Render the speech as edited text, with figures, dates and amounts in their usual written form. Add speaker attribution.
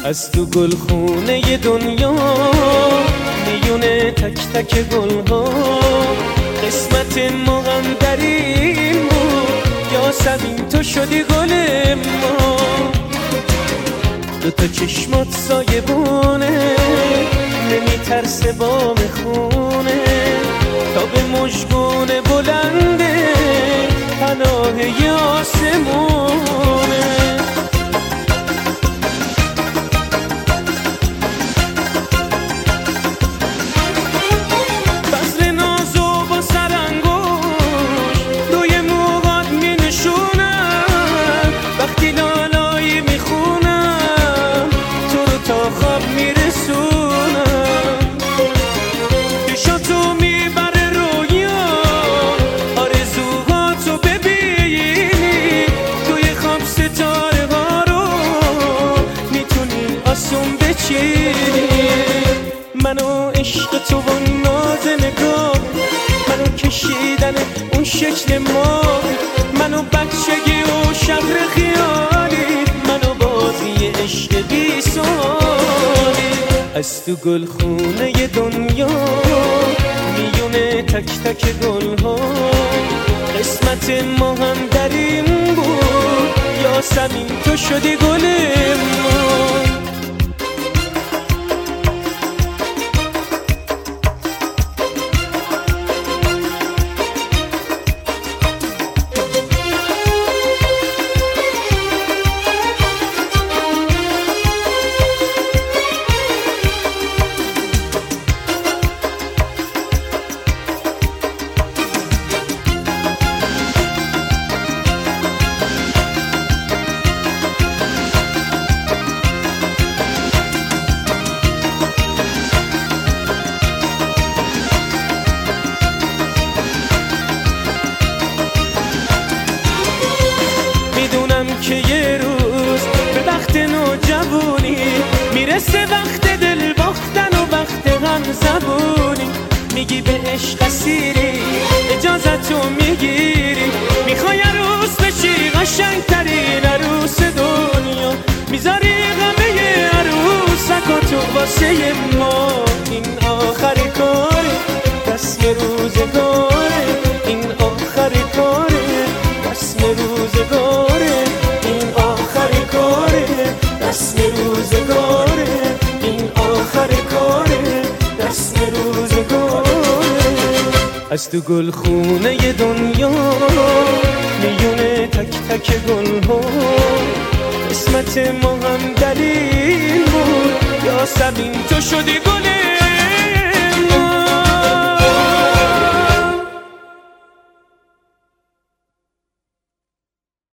Speaker 1: از تو گلخونه دنیا میونه تک تک گلها قسمت ما هم در این بود یاسمین تو شدی گل ما دوتا چشمات سایبونه نمیترسه بام خونه تا به مژگون بلنده پناه آسمونه منو عشق تو و ناز نگاه منو کشیدن اون شکل ما منو بچگی و شهر خیالی منو بازی عشق بی سالی از تو گلخونه دنیا میونه تک تک گلها قسمت ما هم در این بود یاسمین تو شدی گل ما که یه روز به وقت نوجوانی میرسه وقت دل باختن و وقت غم زبونی میگی به عشق اسیری اجازتو میگیری میخوای عروس بشی قشنگترین عروس دنیا میذاری غمه عروسکاتو واسه ما این آخری کاره رسم روزگاره این آخری کاره رسم روزگاره رسم روزگاره این آخر کاره رسم روزگاره از تو گلخونه دنیا میونه تک تک گلها قسمت ما هم دلیل بود یاسمین تو شدی گل